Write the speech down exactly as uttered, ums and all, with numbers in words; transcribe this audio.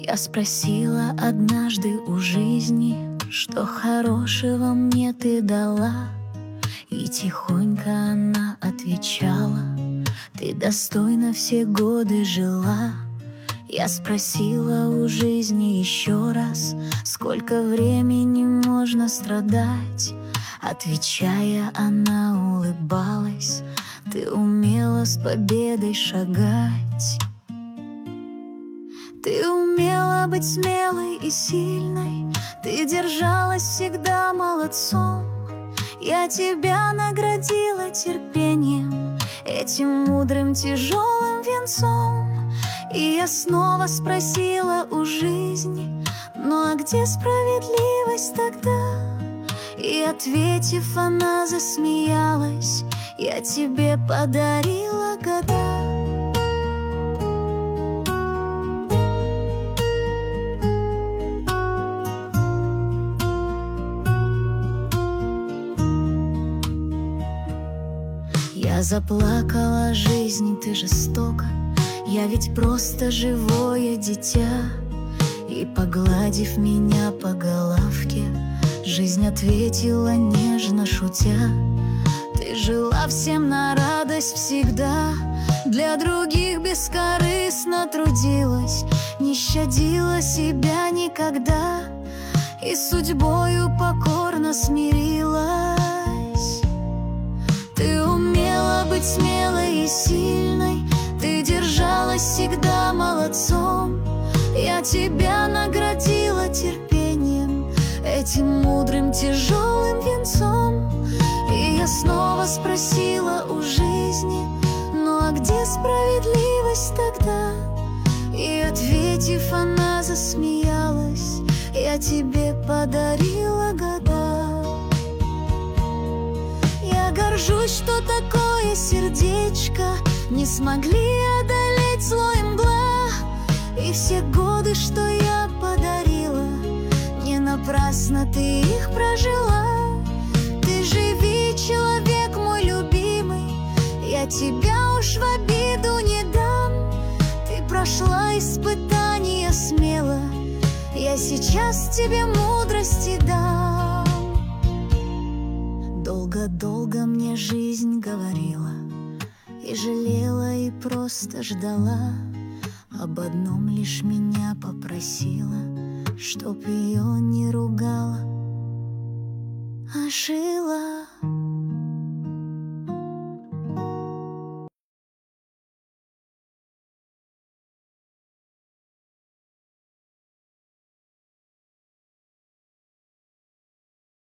Я спросила однажды у жизни, что хорошего мне ты дала, и тихонько она отвечала: ты достойно все годы жила. Я спросила у жизни еще раз, сколько времени можно страдать. Отвечая, она улыбалась: ты умела с победой шагать. Ты умела быть смелой и сильной, ты держалась всегда молодцом. Я тебя наградила терпением, этим мудрым тяжелым венцом. И я снова спросила у жизни: ну а где справедливость тогда? И ответив, она засмеялась: я тебе подарила года. Я заплакала: жизнь, ты жестока, я ведь просто живое дитя. И, погладив меня по головке, жизнь ответила нежно, шутя: ты жила всем на радость всегда, для других бескорыстно трудилась, не щадила себя никогда, и с судьбою покорно смирилась. Ты умела быть смелой и сильной, ты держалась всегда молодцом. Я тебя наградила терпением, этим мудрым тяжелым венцом. И я снова спросила у жизни: ну а где справедливость тогда? И ответив, она засмеялась: я тебе подарила года. Я горжусь, что такое сердечко не смогли одолеть зло и мгла. И все годы, что я подарила, не напрасно ты их прожила. Ты живи, человек мой любимый, я тебя уж в обиду не дам. Ты прошла испытания смело, я сейчас тебе мудрости дам. Долго-долго мне жизнь говорила, и жалела, и просто ждала. Об одном лишь меня попросила, чтоб ее не ругала, а жила.